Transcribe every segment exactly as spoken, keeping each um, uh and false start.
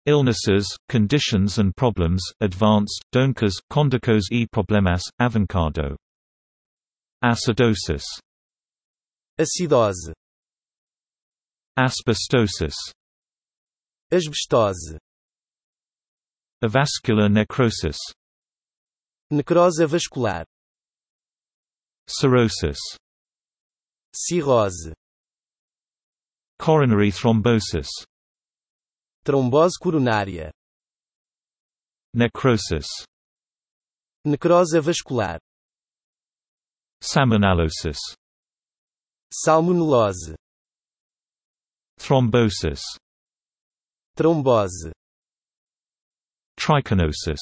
Illnesses, conditions and problems, advanced, doenças, conducos e problemas, avancado. Acidosis. Acidose. Asbestosis. Asbestose. Avascular necrosis. Necrose vascular. Cirrhosis. Cirrose. Coronary thrombosis. Trombose coronária. Necrosis. Necrose vascular. Salmonellosis. Salmonelose. Thrombosis. Trombose. Trichinosis.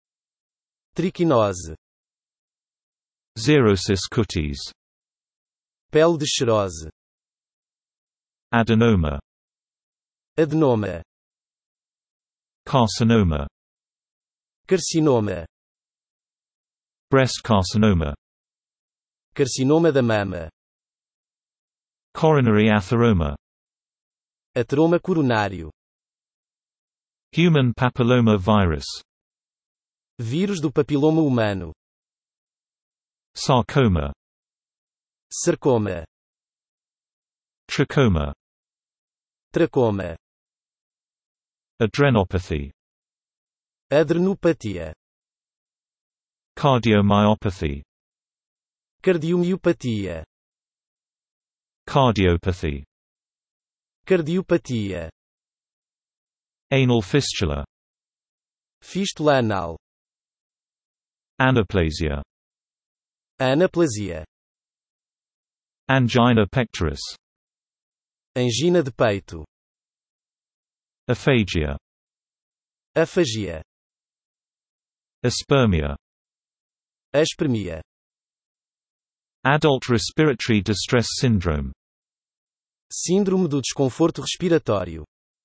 Triquinose. Xerosis cutis. Pele de xerose. Adenoma. Adenoma. Carcinoma. Carcinoma. Breast carcinoma. Carcinoma da mama. Coronary atheroma. Ateroma coronário. Human papilloma virus. Vírus do papiloma humano. Sarcoma. Sarcoma. Trachoma. Tracoma. Adrenopathy. Adrenopatia. Cardiomyopathy. Cardiomiopatia. Cardiopathy. Cardiopatia. Anal fistula. Fístula anal. Anaplasia. Anaplasia. Angina pectoris. Angina de peito. Aphagia. Afagia. Aspermia. Aspermia. Adult respiratory distress syndrome. Síndrome do desconforto respiratório.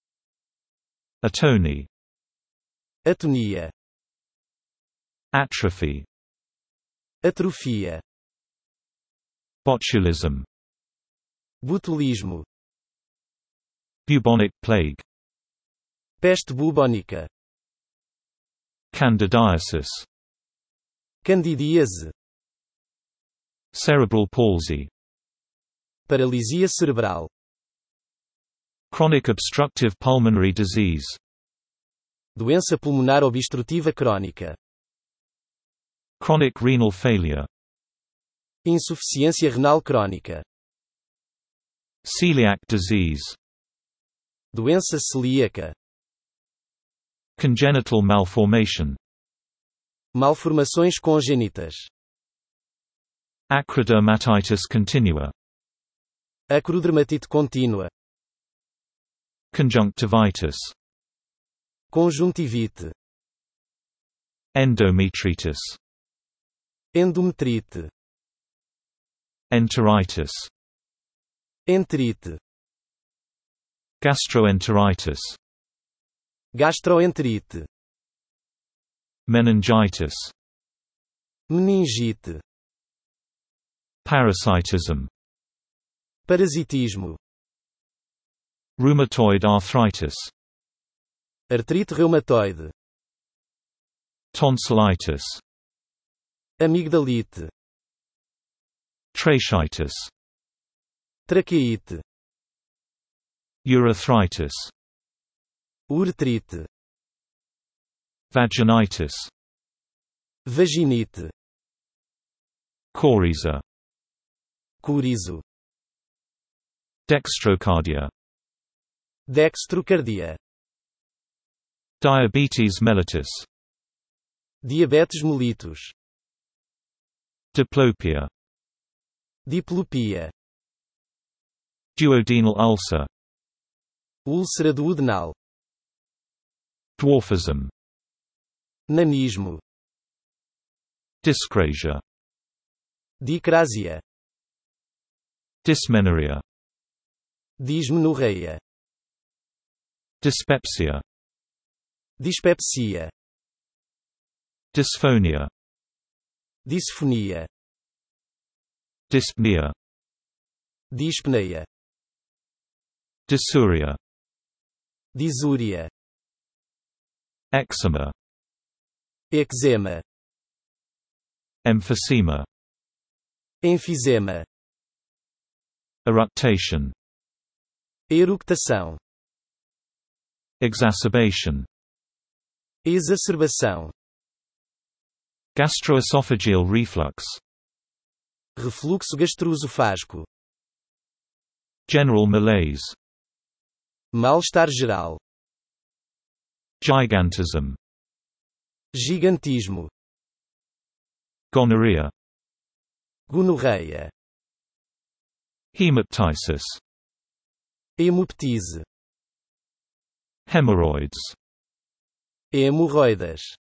Atony. Atonia. Atrophy. Atrofia. Botulism. Botulismo. Bubonic plague. Peste bubônica. Candidiasis. Candidíase. Cerebral palsy. Paralisia cerebral. Chronic obstructive pulmonary disease. Doença pulmonar obstrutiva crônica. Chronic renal failure. Insuficiência renal crônica. Celiac disease. Doença celíaca. Congenital malformation. Malformações congênitas. Acrodermatitis continua. Acrodermatite contínua. Conjunctivitis. Conjuntivite. Endometritis. Endometrite. Enteritis. Enterite. Gastroenteritis. Gastroenterite. Meningitis. Meningite. Parasitism. Parasitismo. Rheumatoid arthritis. Artrite reumatoide. Tonsillitis. Amigdalite. Tracheitis. Traqueite. Urethritis. Uretrite. Vaginitis. Vaginite. Coryza. Corizo. Dextrocardia. Dextrocardia. Diabetes mellitus. Diabetes mellitus. Diplopia. Diplopia. Duodenal ulcer. Úlcera duodenal. Dwarfism. Nanismo. Dyscrasia. Dicrásia. Dysmenorrhea. Dismenorreia. Dyspepsia. Dispepsia. Dysphonia. Disfonia. Dyspnea. Dispneia. Dysuria. Disúria. Eczema. eczema, Emphysema. enfisema, Eructation. eructação, Exacerbation. exacerbação, Gastroesophageal reflux. refluxo gastroesofágico, General malaise. mal-estar geral, Gigantism. gigantismo, Gonorrhea. gonorreia, Hemoptysis. hemoptise, Hemorrhoids. hemorroidas,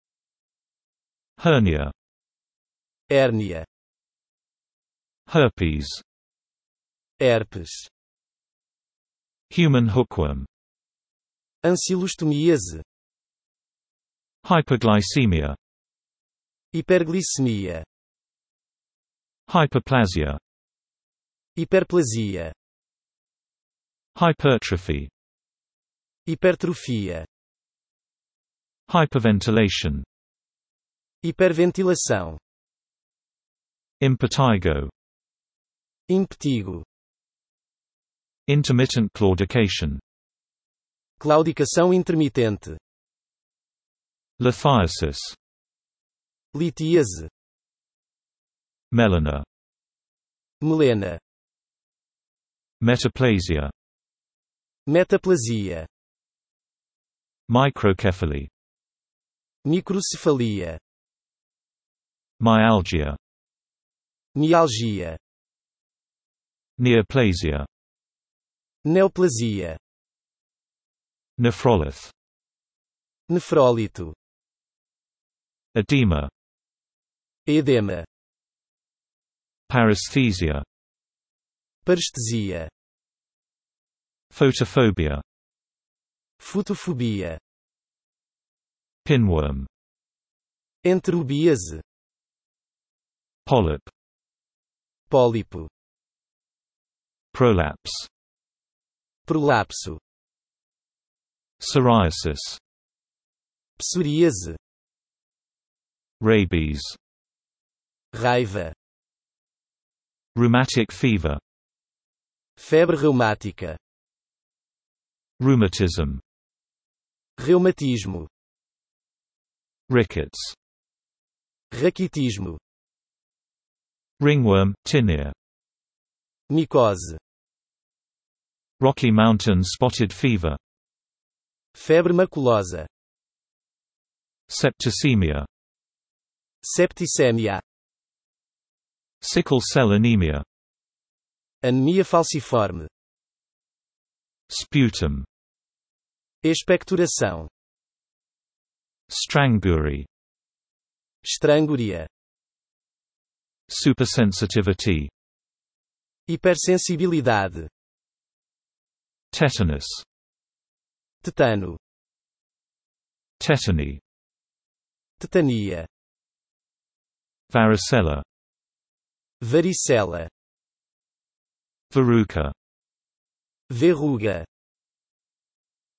Hernia. hérnia, Herpes. herpes, Human hookworm. ancilostomíase, Hyperglycemia. hiperglicemia, Hyperplasia. hiperplasia, Hypertrophy. hipertrofia, Hyperventilation. hiperventilação, Impetigo. impetigo, Intermittent claudication. claudicação intermitente, Lithiasis. litíase, Melena. melena, Metaplasia. metaplasia, Microcephaly. microcefalia, Myalgia. mialgia, Neoplasia. neoplasia, Nephrolith. nefrólito, Edema. edema, Paresthesia. parestesia, Photophobia. fotofobia, Pinworm. enterobiase, Polyp. pólipo, Prolapse. prolapso, Psoriasis. psoríase, Rabies. raiva, Rheumatic fever. febre reumática, Rheumatism. reumatismo, Rickets. raquitismo, Ringworm, tinea. micose, Rocky Mountain spotted fever. febre maculosa, Septicemia. septicemia, Sickle cell anemia. anemia falciforme, Sputum. expectoração, Strangury. estrangúria, Supersensitivity. hipersensibilidade, Tetanus. tetano, Tetany. tetania, Varicella. varicela, Verruca. verruga,